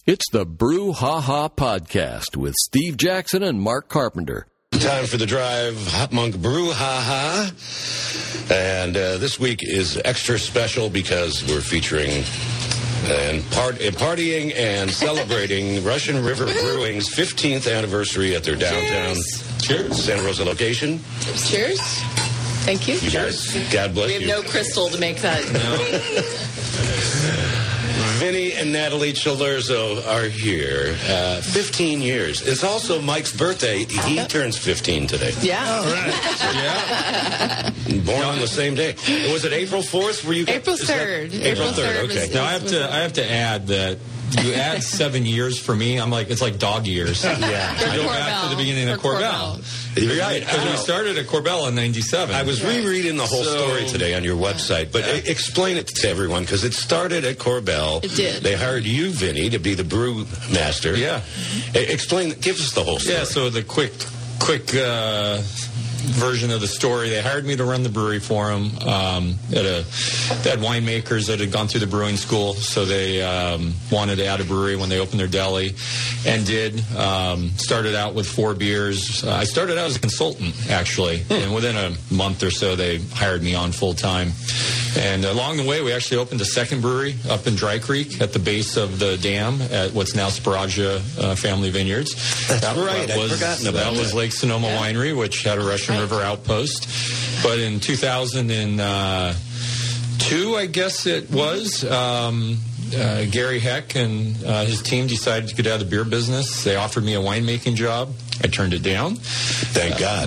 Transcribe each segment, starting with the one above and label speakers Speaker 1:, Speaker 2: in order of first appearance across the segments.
Speaker 1: It's the Brew Ha Ha Podcast with Steve Jackson and Mark Carpenter.
Speaker 2: Time for the drive, Hop Monk Brew Ha Ha. And this week is extra special because we're featuring and partying and celebrating Russian River Brewing's 15th anniversary at their downtown Santa Rosa location.
Speaker 3: Cheers. Thank you.
Speaker 2: Cheers. God bless you.
Speaker 3: We have no crystal to make that.
Speaker 2: No. Vinny and Natalie Childerzo are here. 15 years. It's also Mike's birthday. He turns 15 today.
Speaker 3: Yeah.
Speaker 4: All right.
Speaker 2: Yeah. Born on the same day. Was it April 4th? Were you?
Speaker 3: April 3rd.
Speaker 2: April 3rd. Okay.
Speaker 5: Now I have to add that you add 7 years for me. I'm like, it's like dog years.
Speaker 2: Yeah.
Speaker 5: I go back to the beginning of Corbell.
Speaker 2: You're right.
Speaker 5: Because we started at Corbell in '97.
Speaker 2: I was rereading the whole story today on your website, but explain it to everyone because it started at Corbell.
Speaker 3: It did.
Speaker 2: They hired you, Vinny, to be the brew master.
Speaker 5: Yeah.
Speaker 2: Explain. Give us the whole story.
Speaker 5: Yeah. So the quick version of the story. They hired me to run the brewery for them. They had winemakers that had gone through the brewing school, so they wanted to add a brewery when they opened their deli, and did. Started out with 4 beers. I started out as a consultant, actually, and within a month or so, they hired me on full time. And along the way, we actually opened a second brewery up in Dry Creek at the base of the dam at what's now Sparagia Family Vineyards.
Speaker 2: That's right. I'd forgotten about that.
Speaker 5: That was Lake Sonoma Winery, which had a Russian River outpost. But in 2002, I guess it was, Gary Heck and his team decided to get out of the beer business. They offered me a winemaking job. I turned it down.
Speaker 2: Thank God.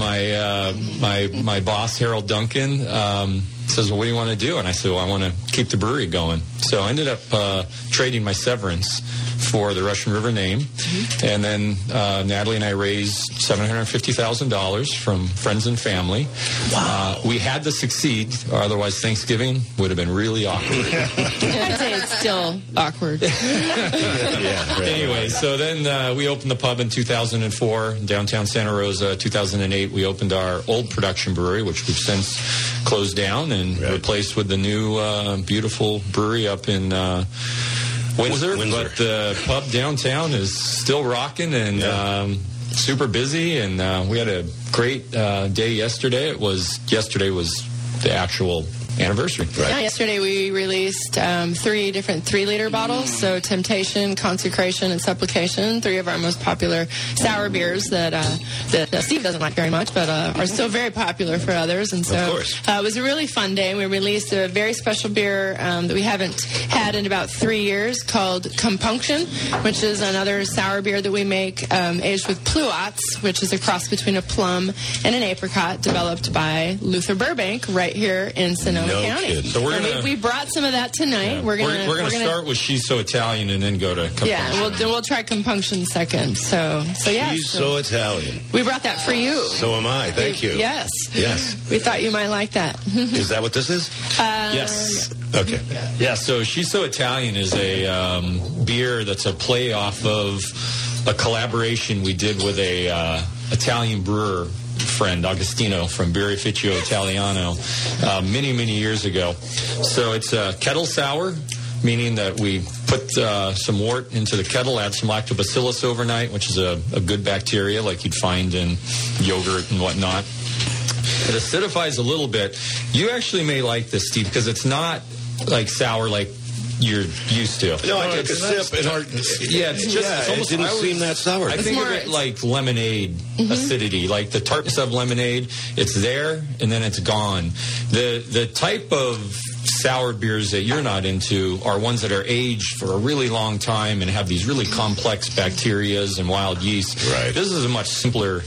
Speaker 5: My boss, Harold Duncan, says, well, what do you want to do? And I said, well, I want to keep the brewery going. So I ended up trading my severance for the Russian River name. Mm-hmm. And then Natalie and I raised $750,000 from friends and family. Wow. We had to succeed, or otherwise Thanksgiving would have been really awkward.
Speaker 3: I'd say it's still awkward.
Speaker 5: Anyway, so then we opened the pub in 2004 in downtown Santa Rosa. 2008, we opened our old production brewery, which we've since closed down and replaced with the new beautiful brewery up in Windsor. But the pub downtown is still rocking and super busy. And we had a great day yesterday. Yesterday was the actual anniversary. Right.
Speaker 3: Yeah, yesterday we released 3 different 3-liter bottles. So Temptation, Consecration, and Supplication. 3 of our most popular sour beers that Steve doesn't like very much, but are still very popular for others. And so it was a really fun day. We released a very special beer that we haven't had in about 3 years called Compunction, which is another sour beer that we make aged with Pluots, which is a cross between a plum and an apricot, developed by Luther Burbank right here in Sonoma County.
Speaker 5: So
Speaker 3: we brought some of that tonight.
Speaker 5: Yeah. We're gonna start with She's So Italian and then go to Compunction.
Speaker 3: Yeah, we'll try Compunction second. So yeah.
Speaker 2: She's So Italian.
Speaker 3: We brought that for you.
Speaker 2: So am I. Thank you.
Speaker 3: Yes. We thought you might like that.
Speaker 2: Is that what this is?
Speaker 5: Yes.
Speaker 2: Okay.
Speaker 5: Yeah. So She's So Italian is a beer that's a play off of a collaboration we did with a Italian brewer friend, Agostino, from Birrificio Italiano, many years ago. So it's a kettle sour, meaning that we put some wort into the kettle, add some lactobacillus overnight, which is a good bacteria like you'd find in yogurt and whatnot. It acidifies a little bit. You actually may like this, Steve, because it's not like sour like you're used to.
Speaker 2: No, I took a sip.
Speaker 5: It's almost,
Speaker 2: it didn't seem that sour.
Speaker 5: I think of it like lemonade acidity, like the tartness of lemonade. It's there, and then it's gone. The type of sour beers that you're not into are ones that are aged for a really long time and have these really complex bacterias and wild yeast.
Speaker 2: Right.
Speaker 5: This is a much simpler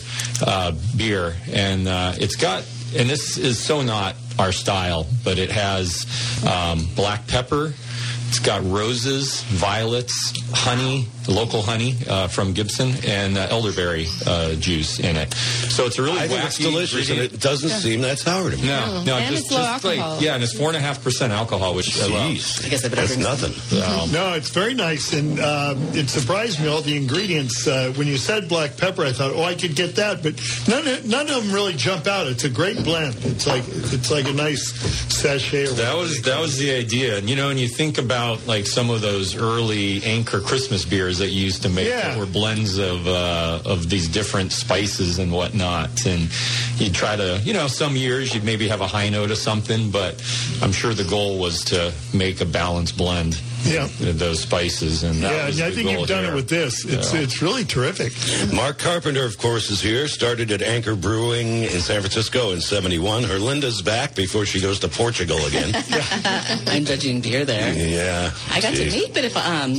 Speaker 5: beer, and it's got, and this is so not our style, but it has black pepper. It's got roses, violets, honey, local honey from Gibson, and elderberry juice in it. So it's a really
Speaker 2: I think it's delicious, and it doesn't seem that sour to me.
Speaker 5: No,
Speaker 3: and it's low alcohol.
Speaker 5: And it's 4.5% alcohol, which I love.
Speaker 3: I guess
Speaker 2: that's nothing.
Speaker 4: No, it's very nice, and it surprised me all the ingredients. When you said black pepper, I thought, I could get that, but none of them really jump out. It's a great blend. It's like a nice sachet.
Speaker 5: That was the idea, and when you think about out like some of those early Anchor Christmas beers that you used to make that were blends of these different spices and whatnot. And you'd try to, some years you'd maybe have a high note of something, but I'm sure the goal was to make a balanced blend.
Speaker 4: Yeah,
Speaker 5: those spices, and that was
Speaker 4: I think you've done it with this. It's really terrific.
Speaker 2: Mark Carpenter, of course, is here. Started at Anchor Brewing in San Francisco in '71. Her Linda's back before she goes to Portugal again.
Speaker 6: I'm judging beer there.
Speaker 2: Yeah,
Speaker 6: I got to meet the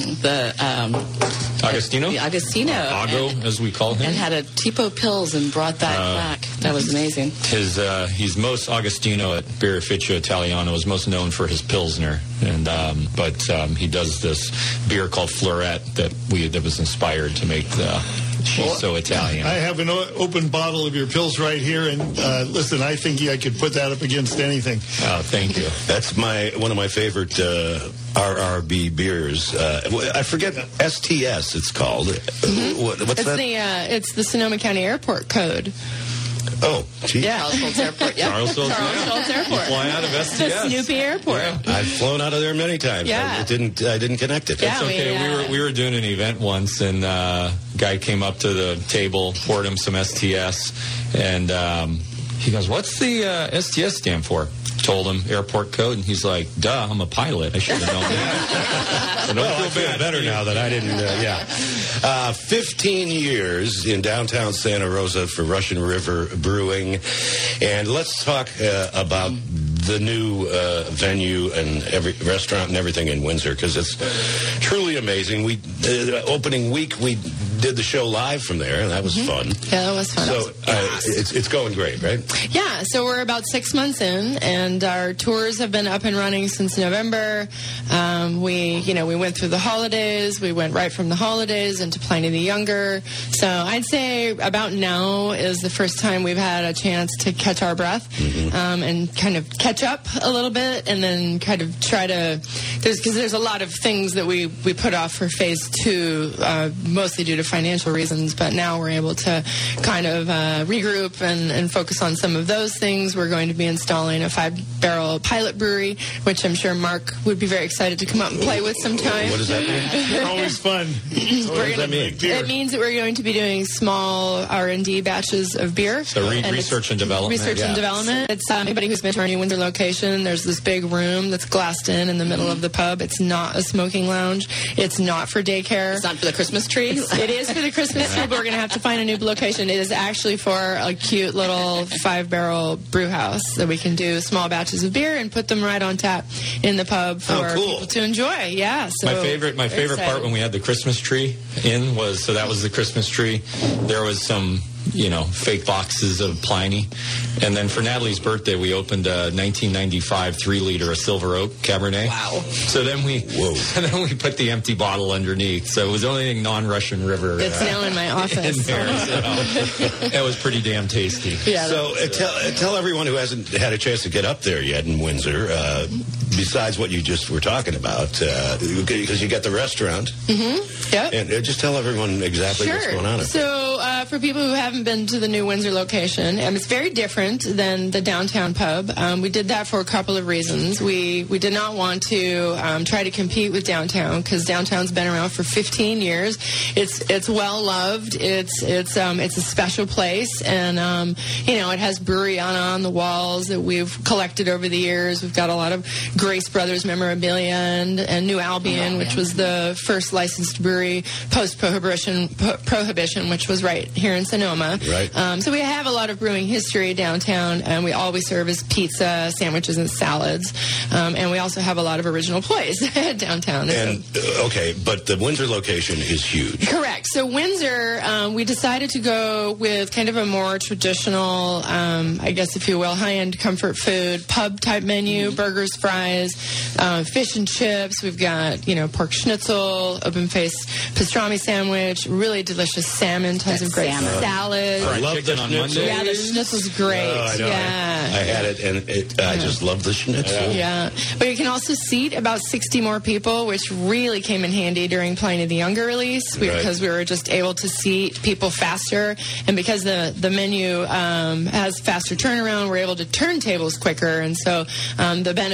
Speaker 5: Agostino.
Speaker 6: Agostino,
Speaker 5: Ago, as we call him,
Speaker 6: and had a Tipo Pils and brought that back. That was amazing.
Speaker 5: He's most Agostino at Birrificio Italiano is most known for his Pilsner, and but he does this beer called Fleurette that was inspired to make the She's so Italian.
Speaker 4: I have an open bottle of your Pils right here, and listen, I think I could put that up against anything.
Speaker 5: Oh, thank you.
Speaker 2: That's one of my favorite RRB beers. I forget STS. It's called. What's that?
Speaker 3: It's the Sonoma County Airport code.
Speaker 2: Oh, geez.
Speaker 3: Yeah.
Speaker 6: Charles Schultz Airport. Yeah.
Speaker 5: Charles Schultz
Speaker 3: Airport.
Speaker 5: Fly out of STS.
Speaker 3: The Snoopy Airport.
Speaker 5: Yeah.
Speaker 2: I've flown out of there many times.
Speaker 3: Yeah.
Speaker 2: I didn't connect it.
Speaker 3: Yeah,
Speaker 5: It's okay. We were doing an event once, and a guy came up to the table, poured him some STS, and he goes, "What's the STS stand for?" Told him airport code, and he's like, "Duh, I'm a pilot. I should have known that." So
Speaker 2: I feel better now that I didn't. 15 years in downtown Santa Rosa for Russian River Brewing, and let's talk about the new venue and every restaurant and everything in Windsor, because it's truly amazing. Opening week we did the show live from there, and that was fun.
Speaker 3: Yeah, that was fun.
Speaker 2: So it's going great, right?
Speaker 3: Yeah, so we're about 6 months in, and our tours have been up and running since November. We went through the holidays. We went right from the holidays into Pliny the Younger. So I'd say about now is the first time we've had a chance to catch our breath and kind of catch up a little bit, and then kind of try to, because there's a lot of things that we put off for phase 2, mostly due to financial reasons, but now we're able to kind of regroup and focus on some of those things. We're going to be installing a 5-barrel pilot brewery, which I'm sure Mark would be very excited to come out and play with sometime.
Speaker 2: What does that mean?
Speaker 4: Always fun. What does that mean?
Speaker 3: It means that we're going to be doing small R&D batches of beer.
Speaker 5: So research and development.
Speaker 3: Research and development. It's anybody who's been to our New Windsor location, there's this big room that's glassed in the middle of the pub. It's not a smoking lounge. It's not for daycare.
Speaker 6: It's not for the Christmas tree.
Speaker 3: It is for the Christmas tree, but we're going to have to find a new location. It is actually for a cute little 5-barrel brew house that we can do small batches of beer and put them right on tap in the pub for people to enjoy. Yeah. So
Speaker 5: my favorite part when we had the Christmas tree in was, so that was the Christmas tree. There was some fake boxes of Pliny. And then for Natalie's birthday, we opened a 1995 3-liter of Silver Oak Cabernet.
Speaker 6: Wow.
Speaker 5: So then we put the empty bottle underneath. So it was the only thing non-Russian River.
Speaker 3: It's now in my office.
Speaker 5: In there, so it was pretty damn tasty.
Speaker 3: Yeah.
Speaker 2: So tell everyone who hasn't had a chance to get up there yet in Windsor, besides what you just were talking about, because you got the restaurant.
Speaker 3: Mm-hmm. Yep.
Speaker 2: And just tell everyone exactly what's going on.
Speaker 3: So for people who haven't been to the New Windsor location, it's very different than the downtown pub. We did that for a couple of reasons. We did not want to try to compete with downtown, because downtown's been around for 15 years. It's well loved. It's a special place, and it has Breweriana on the walls that we've collected over the years. We've got a lot of Grace Brothers memorabilia and New Albion, which was the first licensed brewery post-prohibition, which was right here in Sonoma.
Speaker 2: Right.
Speaker 3: So we have a lot of brewing history downtown, and we always serve as pizza, sandwiches, and salads. And we also have a lot of original plays downtown.
Speaker 2: And but the Windsor location is huge.
Speaker 3: Correct. So Windsor, we decided to go with kind of a more traditional, I guess if you will, high-end comfort food, pub-type menu, burgers, fries, fish and chips. We've got, pork schnitzel, open-faced pastrami sandwich, really delicious salmon, tons of great salad.
Speaker 2: I love the schnitzel.
Speaker 3: Yeah, the schnitzel's great.
Speaker 2: Oh, I know.
Speaker 3: Yeah.
Speaker 2: I had it, and I just love the schnitzel.
Speaker 3: Yeah. But you can also seat about 60 more people, which really came in handy during Pliny the Younger release, because we were just able to seat people faster, and because the menu has faster turnaround, we're able to turn tables quicker, and so the benefits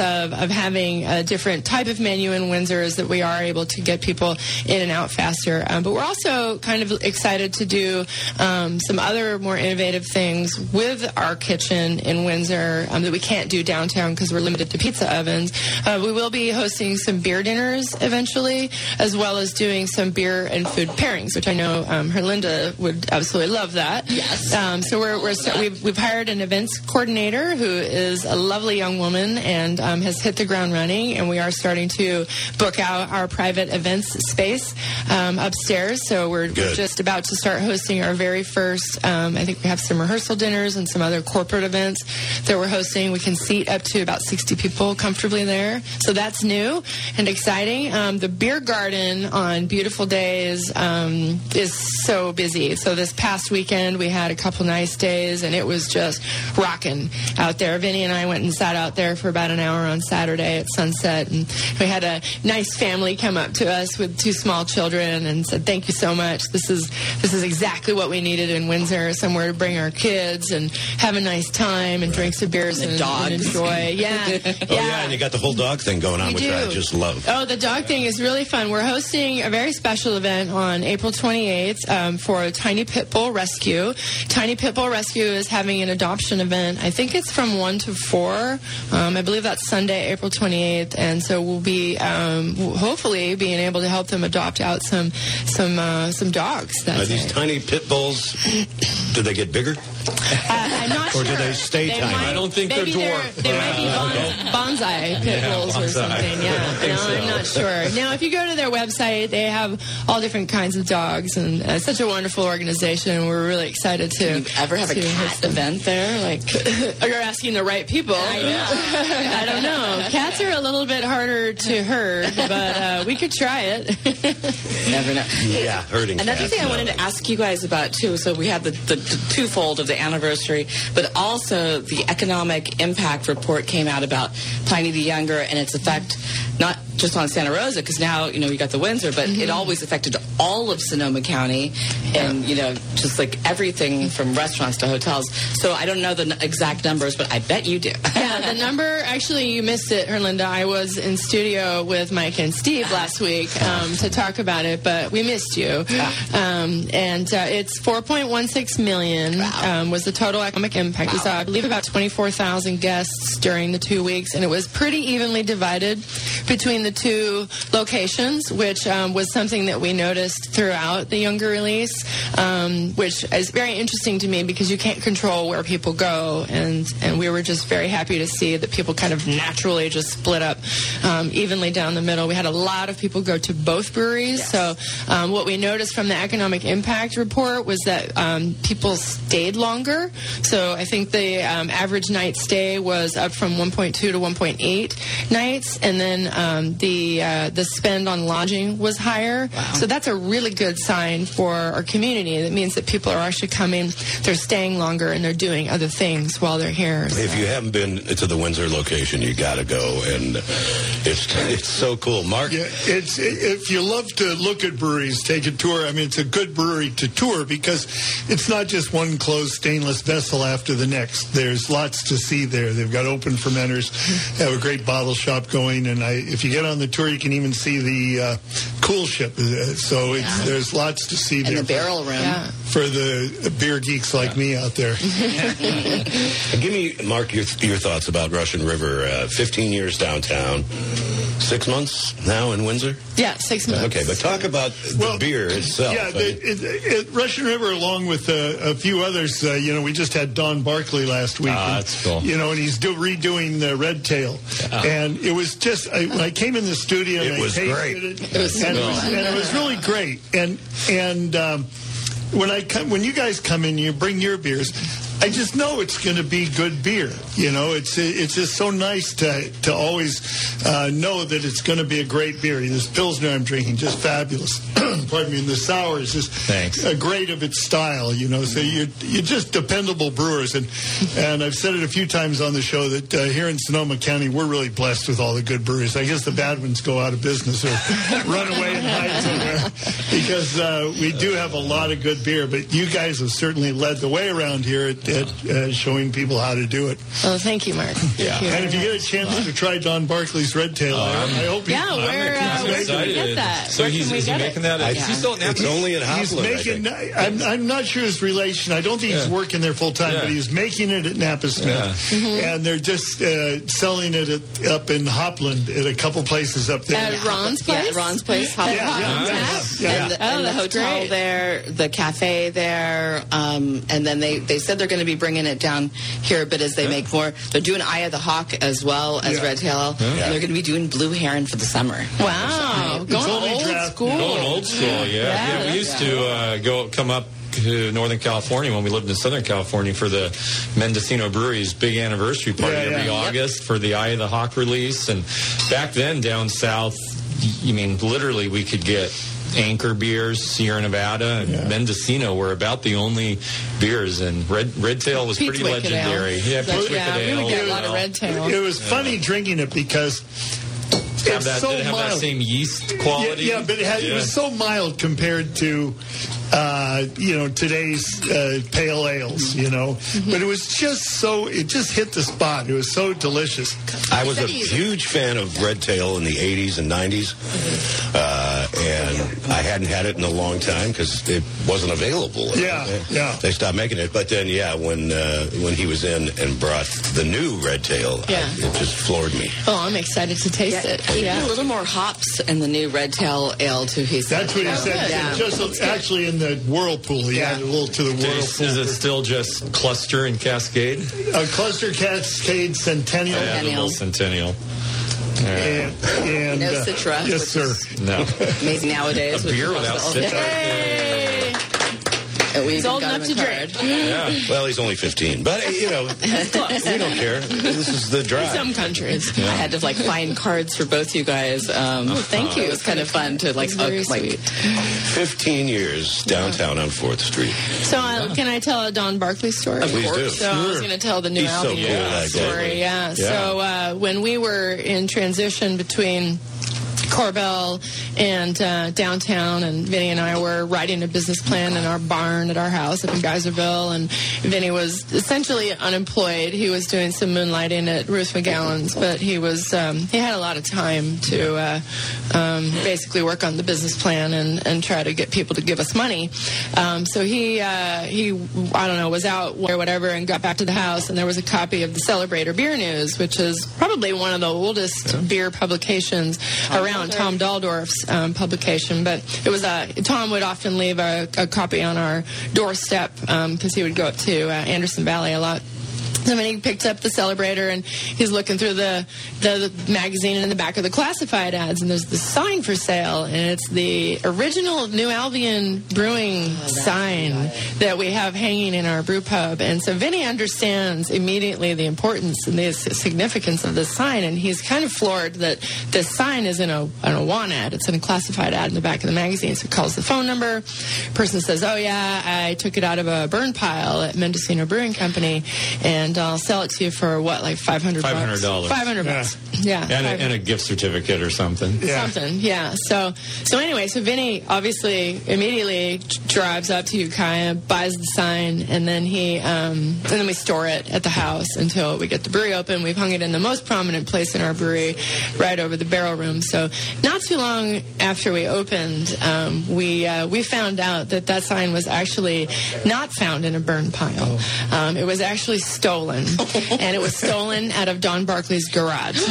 Speaker 3: of having a different type of menu in Windsor is that we are able to get people in and out faster. But we're also kind of excited to do some other more innovative things with our kitchen in Windsor that we can't do downtown because we're limited to pizza ovens. We will be hosting some beer dinners eventually, as well as doing some beer and food pairings, which I know Herlinda would absolutely love that.
Speaker 6: Yes.
Speaker 3: So we've hired an events coordinator who is a lovely young woman and has hit the ground running, and we are starting to book out our private events space upstairs. So we're just about to start hosting our very first, I think we have some rehearsal dinners and some other corporate events that we're hosting. We can seat up to about 60 people comfortably there. So that's new and exciting. The beer garden on beautiful days is so busy. So this past weekend we had a couple nice days and it was just rocking out there. Vinny and I went and sat out there for about an hour on Saturday at sunset, and we had a nice family come up to us with 2 small children and said, "Thank you so much. This is exactly what we needed in Windsor, somewhere to bring our kids and have a nice time and drink some beers and enjoy." Yeah.
Speaker 2: And you got the whole dog thing going on, which I just love.
Speaker 3: Oh, the dog thing is really fun. We're hosting a very special event on April 28th for Tiny Pit Bull Rescue. Tiny Pit Bull Rescue is having an adoption event. I think it's from 1 to 4. I believe that's Sunday, April 28th, and so we'll be hopefully being able to help them adopt out some dogs.
Speaker 2: Are these tiny pit bulls? Do they get bigger?
Speaker 3: I'm not sure.
Speaker 2: Or do they stay tiny?
Speaker 5: I don't think they're dwarf.
Speaker 3: They might be bonsai pit bulls or something. Yeah, I'm not sure. Now, if you go to their website, they have all different kinds of dogs, and it's such a wonderful organization. We're really excited to.
Speaker 6: Do you ever have a cat event there? Like,
Speaker 3: you're asking the right people. I don't know. Cats are a little bit harder to herd, but we could try it.
Speaker 6: Never know.
Speaker 2: Yeah, herding.
Speaker 6: Another thing I wanted to ask you guys about too. So we have the twofold of the anniversary, but also the economic impact report came out about Pliny the Younger and its effect, not just on Santa Rosa, because now, you got the Windsor, but it always affected all of Sonoma County and, just like everything from restaurants to hotels. So I don't know the exact numbers, but I bet you do.
Speaker 3: Yeah, the number, actually, you missed it, Herlinda. I was in studio with Mike and Steve last week to talk about it, but we missed you. It's $4.16 million was the total economic impact. We saw, I believe, about 24,000 guests during the 2 weeks, and it was pretty evenly divided between the 2 locations, which was something that we noticed throughout the Younger release, which is very interesting to me because you can't control where people go, and we were just very happy to see that people kind of naturally just split up evenly down the middle. We had a lot of people go to both breweries, so what we noticed from the economic impact report was that people stayed longer. So I think the average night stay was up from 1.2 to 1.8 nights, and then the spend on lodging was higher. Wow. So that's a really good sign for our community. That means that people are actually coming, they're staying longer, and they're doing other things while they're here. So.
Speaker 2: If you haven't been to the Windsor location, you got to go, and it's so cool. Mark?
Speaker 4: Yeah, if you love to look at breweries, take a tour. I mean, it's a good brewery to tour because it's not just one closed stainless vessel after the next. There's lots to see there. They've got open fermenters, have a great bottle shop going, and if you get on the tour, you can even see the cool ship. So there's lots to see there.
Speaker 6: And the barrel room.
Speaker 3: Yeah.
Speaker 4: For the beer geeks like me out there.
Speaker 2: Give me, Mark, your thoughts about Russian River. 15 years downtown, 6 months now in Windsor?
Speaker 3: Yeah, 6 months.
Speaker 2: Okay, but talk about the beer itself.
Speaker 4: Yeah, Russian River, along with a few others, we just had Don Barkley last week.
Speaker 5: That's cool.
Speaker 4: And he's redoing the Red Tail. Yeah. And it was just, when I came in the studio,
Speaker 2: it was great.
Speaker 4: It was really great. And when you guys come in, you bring your beers. I just know it's going to be good beer. It's just so nice to always know that it's going to be a great beer. This Pilsner I'm drinking, just fabulous. Pardon me. And the sour is just great of its style. So you're just dependable brewers. And I've said it a few times on the show that here in Sonoma County, we're really blessed with all the good breweries. I guess the bad ones go out of business or run away and hide somewhere because we do have a lot of good beer, but you guys have certainly led the way around here at showing people how to do it.
Speaker 3: Oh, thank you, Mark.
Speaker 5: Yeah.
Speaker 4: And if you get a chance to try Don Barkley's Red Tail, I hope you...
Speaker 3: Yeah, where can we get that?
Speaker 5: So
Speaker 3: Where
Speaker 5: is
Speaker 3: can we
Speaker 5: he
Speaker 3: get
Speaker 5: making
Speaker 3: it?
Speaker 5: that? Is he still at
Speaker 2: It's
Speaker 5: Napa?
Speaker 2: only at
Speaker 4: He's
Speaker 2: Hopland,
Speaker 4: making.
Speaker 2: I think.
Speaker 4: I'm not sure his relation. I don't think he's working there full time,
Speaker 5: Yeah.
Speaker 4: but he's making it at Napa Smith, and they're just selling it up in Hopland at a couple places up there.
Speaker 3: At Ron's place?
Speaker 6: Yeah, Ron's place.
Speaker 3: At
Speaker 4: Yeah,
Speaker 3: Ron's
Speaker 4: yeah,
Speaker 3: Tap?
Speaker 4: yeah.
Speaker 6: And the,
Speaker 3: Oh,
Speaker 6: and the
Speaker 3: that's
Speaker 6: hotel
Speaker 3: great.
Speaker 6: there, the cafe there, and then they said they're going to be bringing it down here a bit as they make more. They're doing Eye of the Hawk as well as
Speaker 4: Yeah.
Speaker 6: Red Tail, and they're going to be doing Blue Heron for the summer.
Speaker 3: Wow.
Speaker 4: It's
Speaker 3: Going
Speaker 4: only
Speaker 3: old
Speaker 4: draft-
Speaker 3: school.
Speaker 5: Going old school, yeah. We used to come up to Northern California when we lived in Southern California for the Mendocino Brewery's big anniversary party every August for the Eye of the Hawk release. And back then down south, you mean literally we could get Anchor beers, Sierra Nevada, and Mendocino were about the only beers, and Red Tail was
Speaker 3: Pete's
Speaker 5: pretty
Speaker 3: Wicked Ale.
Speaker 5: legendary. Yeah, Pete's Wicked
Speaker 3: We
Speaker 5: Ale.
Speaker 3: would get a lot of Red Tail.
Speaker 4: It was funny drinking it because
Speaker 5: Did
Speaker 4: it's
Speaker 5: it
Speaker 4: so
Speaker 5: have that
Speaker 4: mild.
Speaker 5: same yeast quality?
Speaker 4: Yeah, but it was so mild compared to today's pale ales, But it was just it just hit the spot. It was so delicious.
Speaker 2: I was a huge fan of Red Tail in the 80s and 90s, and I hadn't had it in a long time because it wasn't available.
Speaker 4: Yeah.
Speaker 2: They stopped making it. But then, when he was in and brought the new Red Tail, it just floored me.
Speaker 3: Oh, I'm excited to taste it.
Speaker 6: He put a little more hops in the new Red Tail Ale too. He said.
Speaker 4: That's what he said.
Speaker 6: Yeah.
Speaker 4: Just actually in the whirlpool, he added a little to the whirlpool.
Speaker 5: Is it still just Cluster and Cascade?
Speaker 4: A Cluster Cascade Centennial.
Speaker 5: Yeah, the little Centennial.
Speaker 4: And
Speaker 6: No Citra.
Speaker 4: yes,
Speaker 6: which
Speaker 4: sir.
Speaker 6: is
Speaker 5: No.
Speaker 6: Amazing nowadays.
Speaker 5: A
Speaker 6: with
Speaker 5: beer
Speaker 6: most
Speaker 5: without
Speaker 6: of the-
Speaker 5: Citra.
Speaker 3: Hey!
Speaker 6: He's
Speaker 3: old enough to drink.
Speaker 5: Yeah.
Speaker 2: Well, he's only 15, but we don't care. This is the drive.
Speaker 3: Some countries.
Speaker 6: I had to find cards for both you guys.
Speaker 3: Thank you.
Speaker 6: It was kind of fun to
Speaker 3: very sweet.
Speaker 2: 15 years downtown on 4th Street.
Speaker 3: So can I tell a Don Barkley story?
Speaker 2: Please do.
Speaker 3: So I was going to tell the new
Speaker 2: He's so
Speaker 3: album
Speaker 2: cool, that guy.
Speaker 3: story. Yeah. So when we were in transition between Corbell and downtown, and Vinny and I were writing a business plan in our barn at our house up in Geyserville, and Vinny was essentially unemployed. He was doing some moonlighting at Ruth McGowan's, but he had a lot of time to basically work on the business plan and try to get people to give us money. So he I don't know, was out or whatever and got back to the house, and there was a copy of the Celebrator Beer News, which is probably one of the oldest beer publications around. Tom Daldorf's publication, but it was Tom would often leave a copy on our doorstep because he would go up to Anderson Valley a lot. So when he picked up the Celebrator and he's looking through the magazine and in the back of the classified ads, and there's the sign for sale, and it's the original New Albion Brewing sign that we have hanging in our brew pub. And so Vinny understands immediately the importance and the significance of this sign, and he's kind of floored that this sign is in a want ad. It's in a classified ad in the back of the magazine. So he calls the phone number. Person says, "Oh yeah, I took it out of a burn pile at Mendocino Brewing Company, and I'll sell it to you for what, like $500?
Speaker 5: $500.
Speaker 3: $500. Yeah.
Speaker 5: And a gift certificate or something.
Speaker 4: Yeah.
Speaker 3: Something, yeah. So anyway, so Vinny obviously immediately drives up to Ukiah, buys the sign, and then and then we store it at the house until we get the brewery open. We've hung it in the most prominent place in our brewery, right over the barrel room. So not too long after we opened, we found out that sign was actually not found in a burn pile. It was actually stolen, and it was stolen out of Don Barkley's garage.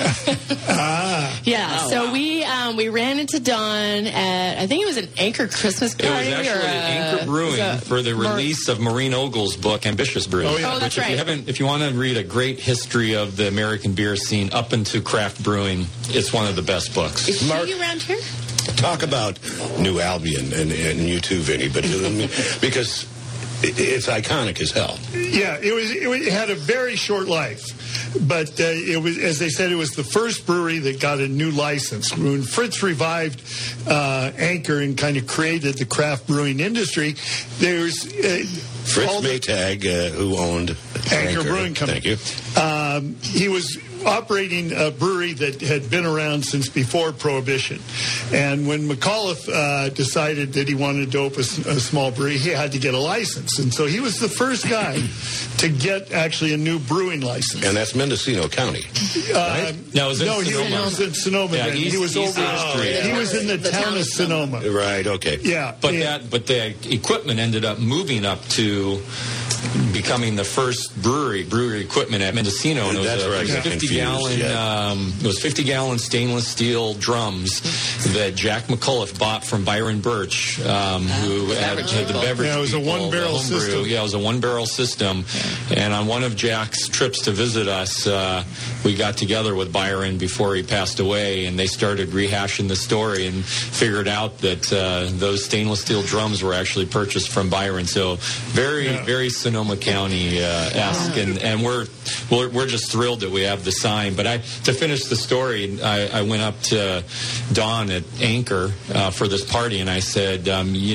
Speaker 3: Yeah, so we ran into Don at, I think it was an Anchor Christmas
Speaker 5: It
Speaker 3: party.
Speaker 5: was actually Anchor
Speaker 3: it
Speaker 5: Brewing
Speaker 3: was a
Speaker 5: for the release of Maureen Ogle's book, Ambitious Brew.
Speaker 4: Oh, yeah.
Speaker 3: Oh, that's
Speaker 5: Which,
Speaker 3: right.
Speaker 5: if you want to read a great history of the American beer scene up into craft brewing, it's one of the best books.
Speaker 3: Is
Speaker 2: Mark-
Speaker 3: she around here?
Speaker 2: Talk about New Albion and you too, Vinny, but because it's iconic as hell.
Speaker 4: Yeah, it had a very short life, but it was, as they said, it was the first brewery that got a new license. When Fritz revived Anchor and kind of created the craft brewing industry, there's
Speaker 2: Fritz Maytag, who owned
Speaker 4: Anchor Brewing Company.
Speaker 2: Thank you.
Speaker 4: He was operating a brewery that had been around since before Prohibition. And when McAuliffe decided that he wanted to open a small brewery, he had to get a license. And so he was the first guy to get actually a new brewing license.
Speaker 2: And that's Mendocino County, right?
Speaker 5: No, it was in
Speaker 4: No,
Speaker 5: Sonoma.
Speaker 4: he was in Sonoma.
Speaker 5: Yeah,
Speaker 4: then. He was
Speaker 5: East
Speaker 4: over.
Speaker 5: Street.
Speaker 4: He was in the town of Sonoma.
Speaker 2: Right, okay.
Speaker 4: Yeah.
Speaker 5: But
Speaker 4: yeah.
Speaker 5: but the equipment ended up moving up to becoming the first brewery equipment at Mendocino. And it was
Speaker 2: That's where I got
Speaker 5: 50
Speaker 2: confused,
Speaker 5: gallon.
Speaker 2: yeah.
Speaker 5: It was 50-gallon stainless steel drums that Jack McAuliffe bought from Byron Birch, who had the beverage.
Speaker 4: Yeah, it was a
Speaker 5: people,
Speaker 4: one-barrel
Speaker 5: the homebrew.
Speaker 4: system.
Speaker 5: Yeah, it was a one-barrel system. And on one of Jack's trips to visit us, we got together with Byron before he passed away, and they started rehashing the story and figured out that those stainless steel drums were actually purchased from Byron. So very Sonoma County-esque, and we're just thrilled that we have the sign. But to finish the story, I went up to Don at Anchor for this party, and I said,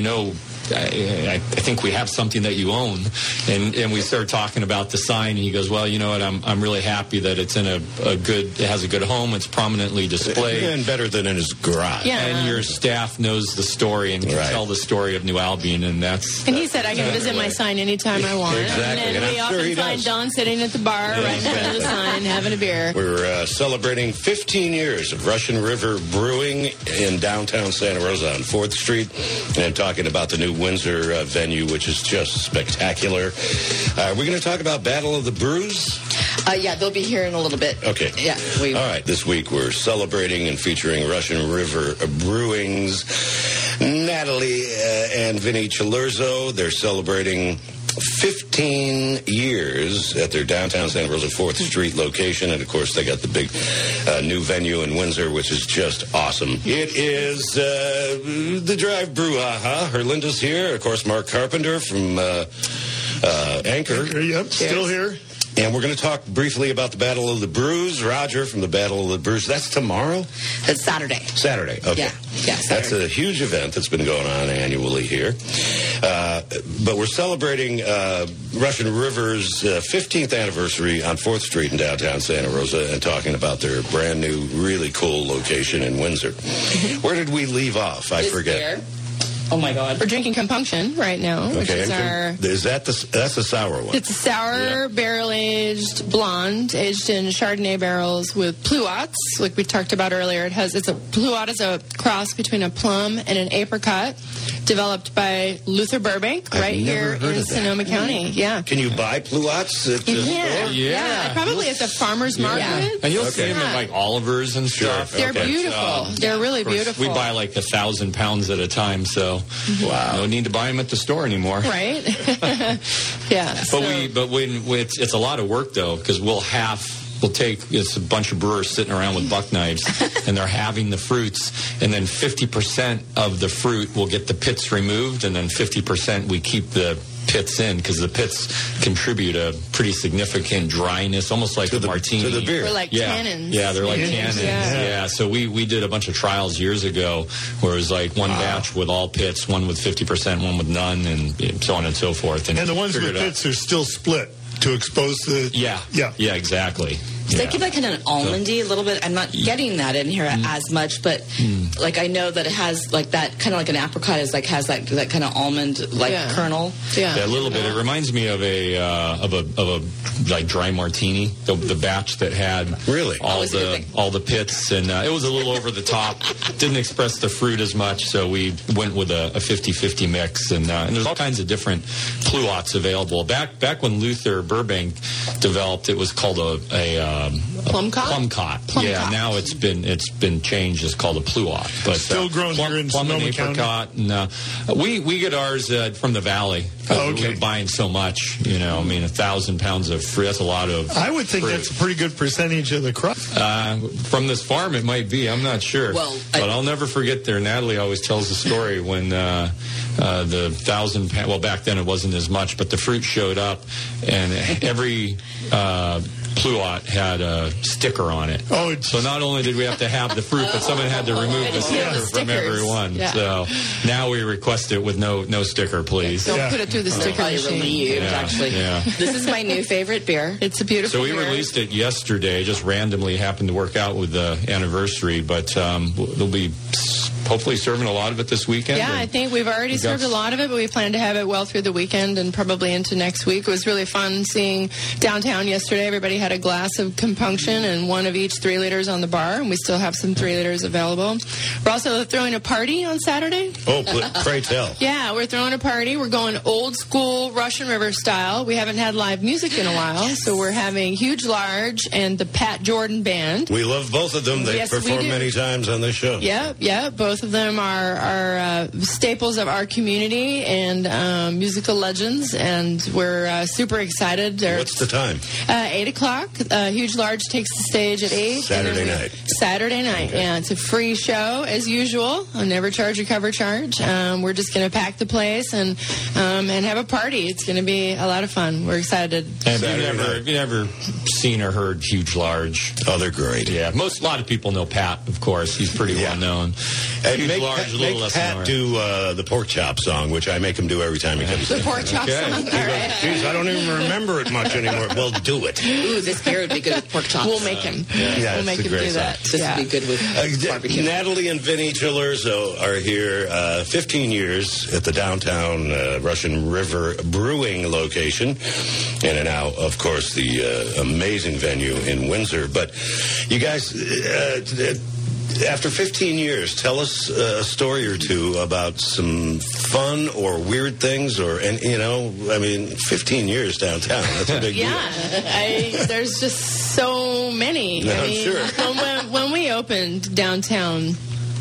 Speaker 5: I think we have something that you own, and we started talking about the sign, and he goes, well, you know what, I'm really happy that it's in it has a good home, it's prominently displayed,
Speaker 2: And better than in his garage.
Speaker 3: Yeah.
Speaker 5: and your staff knows the story and can
Speaker 2: Right.
Speaker 5: tell the story of New Albion, and that's.
Speaker 3: And he said I can visit my sign anytime I want.
Speaker 2: Exactly,
Speaker 3: And
Speaker 2: and
Speaker 3: then we
Speaker 2: I'm sure
Speaker 3: often
Speaker 2: he
Speaker 3: find
Speaker 2: does.
Speaker 3: Don sitting at the bar right in front of the sign having a beer.
Speaker 2: We're celebrating 15 years of Russian River Brewing in downtown Santa Rosa on 4th Street, and talking about the new Windsor venue, which is just spectacular. We're going to talk about Battle of the Brews.
Speaker 6: Yeah, they'll be here in a little bit.
Speaker 2: Okay.
Speaker 6: Yeah.
Speaker 2: All right. This week we're celebrating and featuring Russian River Brewing's Natalie and Vinny Chilurzo. They're celebrating 15 years at their downtown Santa Rosa 4th Street location. And, of course, they got the big new venue in Windsor, which is just awesome. It is the Drive Brew. Herlinda's here. Of course, Mark Carpenter from Anchor.
Speaker 4: Yep, still here.
Speaker 2: And we're going to talk briefly about the Battle of the Brews. Roger from the Battle of the Brews. That's tomorrow?
Speaker 6: It's Saturday.
Speaker 2: Saturday, okay.
Speaker 6: Yeah,
Speaker 2: That's
Speaker 6: Saturday.
Speaker 2: a huge event that's been going on annually here. But we're celebrating Russian River's 15th anniversary on 4th Street in downtown Santa Rosa and talking about their brand new, really cool location in Windsor. Where did we leave off? I
Speaker 6: This
Speaker 2: forget.
Speaker 6: beer. Oh, my God.
Speaker 3: We're drinking Compunction right now, which
Speaker 2: Okay,
Speaker 3: is our...
Speaker 2: is that that's the sour one?
Speaker 3: It's a sour, barrel-aged blonde, aged in Chardonnay barrels with pluots, like we talked about earlier. Pluot is a cross between a plum and an apricot, developed by Luther Burbank
Speaker 2: I've
Speaker 3: right
Speaker 2: never
Speaker 3: here
Speaker 2: heard
Speaker 3: in
Speaker 2: of that.
Speaker 3: Sonoma County. Yeah.
Speaker 2: Can you buy pluots at the
Speaker 3: You
Speaker 2: store?
Speaker 3: can.
Speaker 5: Yeah.
Speaker 3: Probably at the farmer's market.
Speaker 5: And you'll see
Speaker 2: Okay.
Speaker 5: them at like Oliver's and stuff.
Speaker 2: Sure.
Speaker 3: They're
Speaker 2: Okay.
Speaker 3: beautiful. They're really
Speaker 5: Of course,
Speaker 3: beautiful.
Speaker 5: We buy like 1,000 pounds at a time, so no need to buy them at the store anymore.
Speaker 3: Right? Yeah.
Speaker 5: But it's a lot of work though, because it's a bunch of brewers sitting around with buck knives, and they're having the fruits, and then 50% of the fruit will get the pits removed, and then 50% we keep the pits in, because the pits contribute a pretty significant dryness, almost like a martini.
Speaker 2: To the beer.
Speaker 3: We're like tannins.
Speaker 5: Yeah, they're like
Speaker 3: Tannins,
Speaker 5: tannins.
Speaker 3: yeah.
Speaker 5: Yeah, so we did a bunch of trials years ago where it was like one batch with all pits, one with 50%, one with none, and so on and so forth.
Speaker 4: And the ones with
Speaker 5: figured out-
Speaker 4: pits are still split to expose the...
Speaker 5: Yeah, exactly.
Speaker 6: So
Speaker 5: Yeah.
Speaker 6: they keep like kind of an almondy a little bit. I'm not getting that in here as much, but like I know that it has like that kind of like an apricot has that kind of almond like
Speaker 3: Yeah.
Speaker 6: kernel.
Speaker 3: Yeah.
Speaker 5: Yeah, a little bit. It reminds me of a like dry martini, the batch that had
Speaker 2: Really?
Speaker 5: all
Speaker 6: Always a good
Speaker 5: the pits, and it was a little over the top. Didn't express the fruit as much, so we went with a 50-50 mix, and there's all kinds of different pluots available. Back when Luther Burbank developed, it was called a
Speaker 3: Plumcot?
Speaker 5: Plumcot.
Speaker 3: Plumcot.
Speaker 5: Yeah, now it's been changed. It's called a pluot. But
Speaker 4: Still grown here in
Speaker 5: plum and
Speaker 4: Sonoma County?
Speaker 5: apricot. And, we get ours from the valley.
Speaker 4: Oh, okay.
Speaker 5: We're buying so much. 1,000 pounds of fruit. That's a lot of.
Speaker 4: I would think
Speaker 5: fruit.
Speaker 4: that's a pretty good percentage of the crop.
Speaker 5: From this farm, it might be. I'm not sure.
Speaker 6: Well,
Speaker 5: but I'll never forget there. Natalie always tells the story when the 1,000 pound. Well, back then it wasn't as much, but the fruit showed up, and every pluot had a sticker on it.
Speaker 4: Oh,
Speaker 5: so not only did we have to have the fruit, but someone had to remove the sticker from everyone.
Speaker 3: Yeah.
Speaker 5: So now we request it with no sticker, please.
Speaker 3: Don't put it through the sticker
Speaker 6: Probably
Speaker 3: machine.
Speaker 6: relieved, actually.
Speaker 5: Yeah.
Speaker 6: This is my new favorite beer.
Speaker 3: It's a beautiful
Speaker 5: So we
Speaker 3: beer.
Speaker 5: released it yesterday, just randomly happened to work out with the anniversary, but they'll be hopefully serving a lot of it this weekend.
Speaker 3: Yeah, I think we've already served a lot of it, but we plan to have it well through the weekend and probably into next week. It was really fun seeing downtown yesterday. Everybody had a glass of compunction and one of each 3 liters on the bar, and we still have some 3 liters available. We're also throwing a party on Saturday.
Speaker 2: Oh, pray tell.
Speaker 3: Yeah, we're throwing a party. We're going old school Russian River style. We haven't had live music in a while, so we're having Huge Large and the Pat Jordan Band.
Speaker 2: We love both of them. They've
Speaker 3: Yes, we
Speaker 2: performed
Speaker 3: do.
Speaker 2: many times on this show.
Speaker 3: Yeah. Both of them are staples of our community and musical legends, and we're super excited.
Speaker 2: What's the time?
Speaker 3: 8 o'clock. Huge Large takes the stage at 8.
Speaker 2: Saturday night.
Speaker 3: Saturday night.
Speaker 2: Okay.
Speaker 3: Yeah, it's a free show as usual. I'll never charge a cover charge. We're just going to pack the place and have a party. It's going to be a lot of fun. We're excited.
Speaker 5: And if you never seen or heard Huge Large?
Speaker 2: Oh, they're great.
Speaker 5: Yeah, a lot of people know Pat, of course. He's pretty well known.
Speaker 2: And
Speaker 5: Huge Large, a little less
Speaker 2: Pat
Speaker 5: known.
Speaker 2: do the pork chop song, which I make him do every time he comes
Speaker 3: The
Speaker 2: in.
Speaker 3: pork chop
Speaker 5: Okay.
Speaker 3: song. All right.
Speaker 2: Geez, I don't even remember it much anymore. Well, do it.
Speaker 6: Ooh, this beer would be good with pork chops.
Speaker 3: We'll make him.
Speaker 2: Yeah,
Speaker 3: We'll make
Speaker 2: it's a
Speaker 3: him
Speaker 2: great
Speaker 3: do that.
Speaker 2: song.
Speaker 6: This would be good with barbecue.
Speaker 2: Natalie and Vinny Chillerzo are here 15 years at the downtown Russian River Brewing location. And are now, of course, the amazing venue in Windsor. But you guys, after 15 years, tell us a story or two about some fun or weird things, and 15 years downtown. That's a big deal.
Speaker 3: Yeah, there's just so many.
Speaker 2: No, I'm sure.
Speaker 3: When we opened downtown,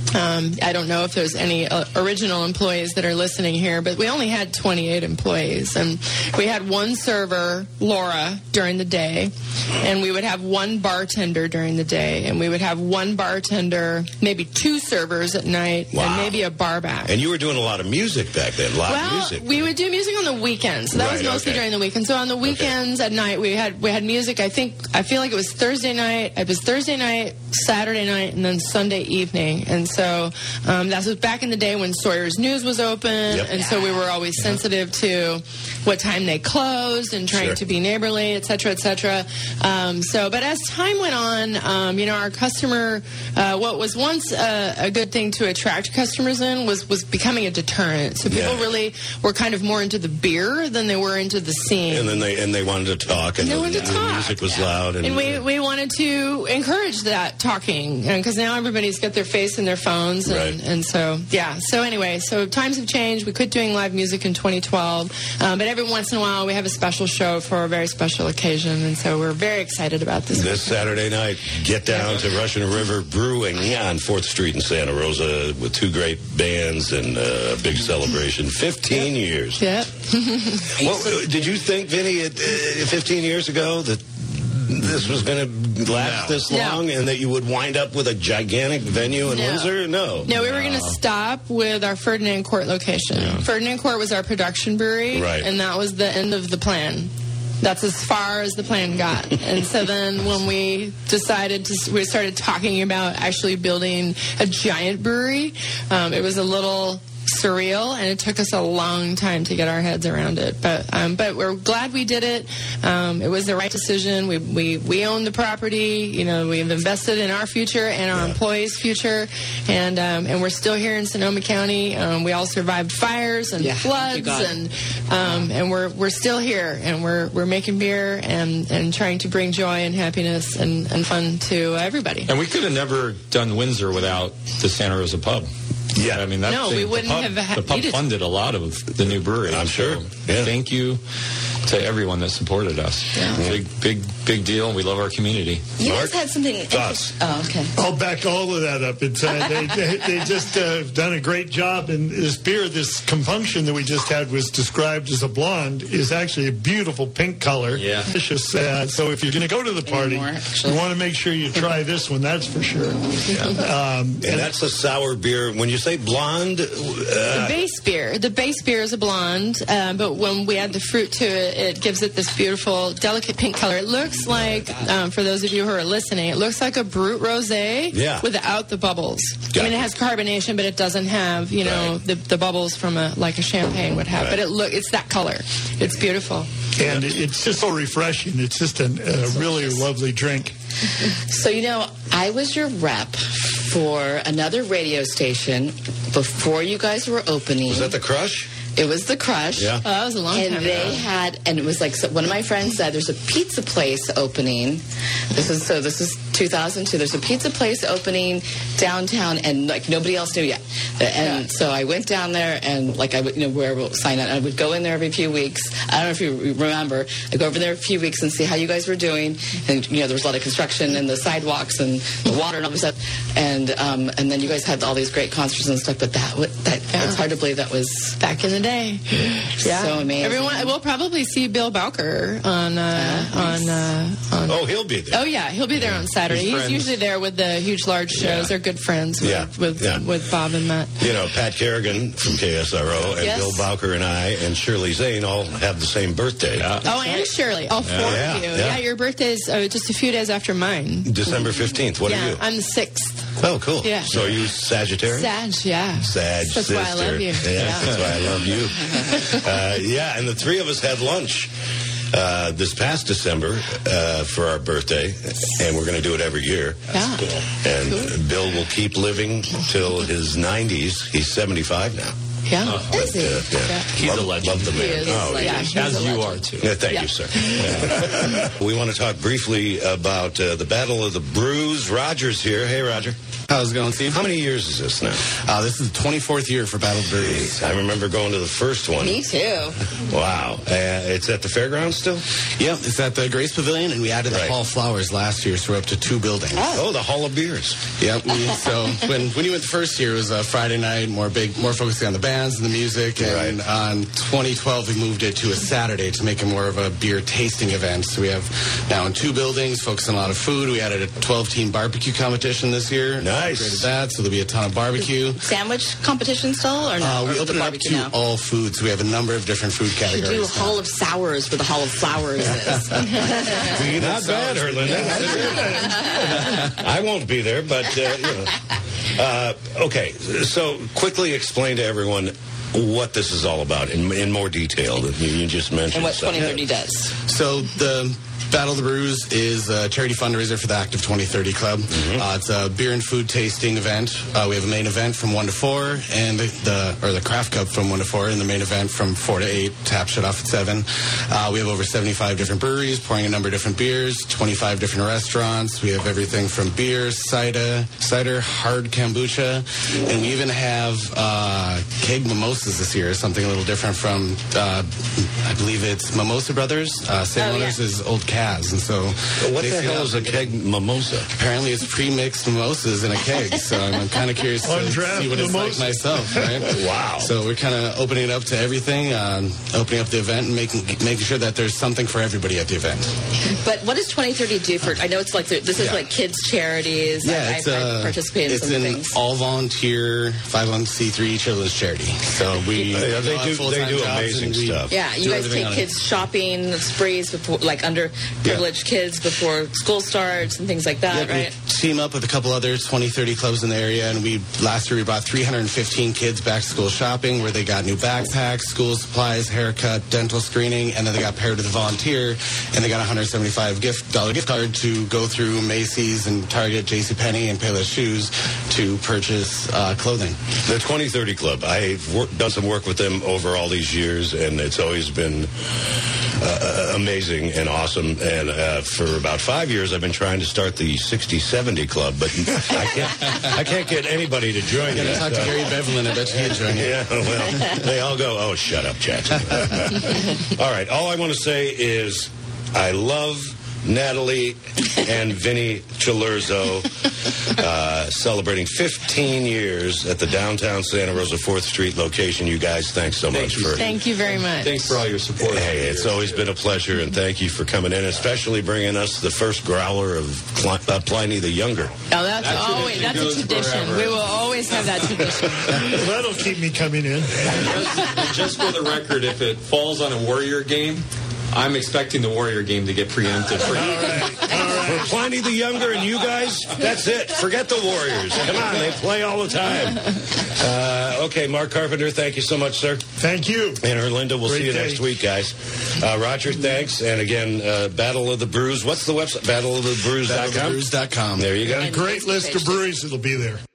Speaker 3: I don't know if there's any original employees that are listening here, but we only had 28 employees. And we had one server, Laura, during the day. And we would have one bartender during the day. And we would have one bartender, maybe 2 servers at night,
Speaker 2: Wow.
Speaker 3: and maybe a bar back.
Speaker 2: And you were doing a lot of music back then, live music.
Speaker 3: We would do music on the weekends. So that was
Speaker 2: Right,
Speaker 3: mostly
Speaker 2: okay.
Speaker 3: during the weekend. So on the weekends at night, we had music. I feel like it was Thursday night. It was Thursday night, Saturday night, and then Sunday evening. And so that was back in the day when Sawyer's News was open.
Speaker 2: Yep.
Speaker 3: And so we were always sensitive to what time they closed and trying
Speaker 2: Sure.
Speaker 3: to be neighborly, et cetera, et cetera. But as time went on, our customer, what was once a good thing to attract customers in was becoming a deterrent. So people
Speaker 2: Yeah.
Speaker 3: really were kind of more into the beer than they were into the scene.
Speaker 2: And then they wanted to talk, and
Speaker 3: They
Speaker 2: the
Speaker 3: wanted to talk.
Speaker 2: music was loud.
Speaker 3: And we wanted to encourage that talking, because now everybody's got their face in their phones.
Speaker 2: Right.
Speaker 3: And so, yeah. So anyway, so times have changed. We quit doing live music in 2012. But every once in a while, we have a special show for a very special occasion. And so we're very excited about this.
Speaker 2: Saturday night, get down to Russian River Brewing on 4th Street in Santa Rosa with 2 great bands and a big celebration. 15 years.
Speaker 3: Yeah.
Speaker 2: Well, did you think, Vinny, 15 years ago that this was going to last this
Speaker 3: No.
Speaker 2: long and that you would wind up with a gigantic venue in
Speaker 3: No.
Speaker 2: Windsor? No.
Speaker 3: No, we were going to stop with our Ferdinand Court location. Ferdinand Court was our production brewery,
Speaker 2: Right.
Speaker 3: and that was the end of the plan. That's as far as the plan got. And so then when we started talking about actually building a giant brewery, it was a little surreal, and it took us a long time to get our heads around it. But we're glad we did it. It was the right decision. We own the property. We've invested in our future and our employees' future, and we're still here in Sonoma County. We all survived fires and floods, and we're still here, and we're making beer and trying to bring joy and happiness and fun to everybody.
Speaker 5: And we could have never done Windsor without the Santa Rosa Pub.
Speaker 2: Yeah.
Speaker 5: I mean, that
Speaker 3: No,
Speaker 5: thing,
Speaker 3: we wouldn't
Speaker 5: the pub,
Speaker 3: have
Speaker 5: the pub
Speaker 3: needed-
Speaker 5: funded a lot of the new brewery.
Speaker 2: I'm sure.
Speaker 5: So
Speaker 2: Yeah.
Speaker 5: Thank you to everyone that supported us.
Speaker 3: Yeah.
Speaker 5: Big deal. We love our community.
Speaker 6: You
Speaker 2: Mark?
Speaker 6: guys had something.
Speaker 2: Thoughts?
Speaker 6: Oh, okay.
Speaker 4: I'll back all of that up. It's they just done a great job. And this beer, this compunction that we just had, was described as a blonde. Is actually a beautiful pink color.
Speaker 5: Yeah.
Speaker 4: Delicious. So if you're going to go to the party,
Speaker 6: Anymore, actually.
Speaker 4: you want to make sure you try this one. That's for sure.
Speaker 2: And that's a sour beer. When you say say blonde?
Speaker 3: The base beer is a blonde, but when we add the fruit to it, it gives it this beautiful, delicate pink color. It looks like, for those of you who are listening, it looks like a Brut Rosé without the bubbles.
Speaker 2: Gotcha.
Speaker 3: I mean, it has carbonation, but it doesn't have, the bubbles from like a champagne would have. But it's that color. It's beautiful.
Speaker 4: And it's just so refreshing. It's just a really lovely drink.
Speaker 6: So, I was your rep for another radio station before you guys were opening.
Speaker 2: Was that the Crush?
Speaker 6: It was the Crush.
Speaker 2: Yeah.
Speaker 3: Oh, that was a long time ago.
Speaker 6: And it was like, so one of my friends said, there's a pizza place opening. This is 2002. There's a pizza place opening downtown, and like nobody else knew yet. And so I went down there, and like I would, where we'll sign up. I would go in there every few weeks. I don't know if you remember. I go over there a few weeks and see how you guys were doing. And there was a lot of construction and the sidewalks and the water and all this stuff. And then you guys had all these great concerts and stuff. But it's hard to believe that was
Speaker 3: back in the day. Yeah,
Speaker 6: so amazing.
Speaker 3: Everyone, we'll probably see Bill Bowker on.
Speaker 2: Oh, he'll be there.
Speaker 3: Oh yeah, he'll be there on Saturday. He's usually there with the huge, large shows. They're good friends with Bob and Matt.
Speaker 2: Pat Kerrigan from KSRO and Bill Bowker and I and Shirley Zane all have the same birthday.
Speaker 3: Oh, and Shirley, all four of you. Yeah, your birthday's just a few days after mine.
Speaker 2: December 15th. What are you?
Speaker 3: I'm the 6th.
Speaker 2: Oh, cool.
Speaker 3: Yeah.
Speaker 2: So are you Sagittarius?
Speaker 3: Sag, yeah.
Speaker 2: Sag
Speaker 3: That's
Speaker 2: sister.
Speaker 3: why I love you.
Speaker 2: Yeah, that's why I love you. And the three of us had lunch this past December for our birthday, and we're going to do it every year.
Speaker 3: Yeah.
Speaker 2: And Bill will keep living till his 90s. He's 75 now.
Speaker 3: Yeah.
Speaker 6: Is he?
Speaker 5: He's a legend.
Speaker 2: Love the man.
Speaker 3: He is.
Speaker 5: As you are, too.
Speaker 2: Yeah, thank you, sir. We want to talk briefly about the Battle of the Brews. Roger's here. Hey, Roger.
Speaker 7: How's it going, Steve?
Speaker 2: How many years is this now?
Speaker 7: This is the 24th year for Battle of the Brews.
Speaker 2: I remember going to the first one.
Speaker 6: Me too.
Speaker 2: Wow. It's at the fairgrounds still?
Speaker 7: Yep, it's at the Grace Pavilion, and we added the Hall of Flowers last year, so we're up to 2 buildings.
Speaker 2: Oh, the Hall of Beers.
Speaker 7: Yep. So when you went the first year, it was a Friday night, more focusing on the bands and the music. And on 2012, we moved it to a Saturday to make it more of a beer tasting event. So we have now in 2 buildings, focusing on a lot of food. We added a 12-team barbecue competition this year.
Speaker 2: Nice.
Speaker 7: Upgraded that, so there'll be a ton of barbecue.
Speaker 6: Sandwich competition still, or no?
Speaker 7: We opened it up to all foods. So we have a number of different food
Speaker 6: You
Speaker 7: categories.
Speaker 6: do Hall of Sours where the Hall of Flowers is.
Speaker 2: Not bad, Erlinda. I won't be there, but, okay, so quickly explain to everyone what this is all about in more detail. You just mentioned.
Speaker 6: And what 2030 does.
Speaker 7: So the Battle of the Brews is a charity fundraiser for the Active 2030 Club. It's a beer and food tasting event. We have a main event from 1 to 4, and the Craft Cup from 1 to 4, and the main event from 4 to 8. Tap shut off at 7. We have over 75 different breweries pouring a number of different beers, 25 different restaurants. We have everything from beer, cider, hard kombucha, and we even have keg mimosas this year. Something a little different from I believe it's Mimosa Brothers. Same owners as Old Cab. And so
Speaker 2: what the hell is a keg mimosa?
Speaker 7: Apparently it's pre-mixed mimosas in a keg, so I'm kind of curious to see what it's like myself, right?
Speaker 2: Wow.
Speaker 7: So we're kind of opening it up to everything, opening up the event and making sure that there's something for everybody at the event.
Speaker 6: But what does 2030 do for, I know it's like, this is like kids charities.
Speaker 7: Yeah,
Speaker 6: I participate in some things.
Speaker 7: It's an all-volunteer 501c3 children's charity. So we
Speaker 2: they do amazing stuff.
Speaker 6: Yeah, you guys take kids shopping sprees before, like underprivileged kids before school starts and things like that, right?
Speaker 7: We team up with a couple other 20-30 clubs in the area, and last year we brought 315 kids back to school shopping, where they got new backpacks, school supplies, haircut, dental screening, and then they got paired with a volunteer, and they got a $175 gift card to go through Macy's and Target, JCPenney, and Payless Shoes to purchase clothing.
Speaker 2: The 2030 Club, I've done some work with them over all these years, and it's always been amazing and awesome. And for about 5 years, I've been trying to start the 60-70 Club, but I can't get anybody to join me.
Speaker 7: Talk to Gary Bevelin. I bet he'd join you.
Speaker 2: Yeah, well, they all go, oh, shut up, Jackson. All right, all I want to say is I love Natalie and Vinny Chilurzo, celebrating 15 years at the downtown Santa Rosa 4th Street location. You guys, thanks so much for...
Speaker 3: Thank you very much.
Speaker 5: Thanks for all your support.
Speaker 2: Hey, it's always been a pleasure, and thank you for coming in, especially bringing us the first growler of Pliny the Younger.
Speaker 3: Oh, that's a tradition.
Speaker 5: Forever.
Speaker 3: We will always have that tradition.
Speaker 4: Well, that'll keep me coming in.
Speaker 5: And just for the record, if it falls on a Warrior game, I'm expecting the Warrior game to get preempted.
Speaker 2: For Pliny the Younger and you guys, that's it. Forget the Warriors. Come on, they play all the time. Okay, Mark Carpenter, thank you so much, sir.
Speaker 4: Thank you.
Speaker 2: And Erlinda, we'll see you next week, guys. Roger, thanks. And again, Battle of the Brews. What's the website? BattleOfTheBrews.com?
Speaker 7: BattleOfTheBrews.com.
Speaker 2: There you go.
Speaker 4: A great list of breweries that'll be there.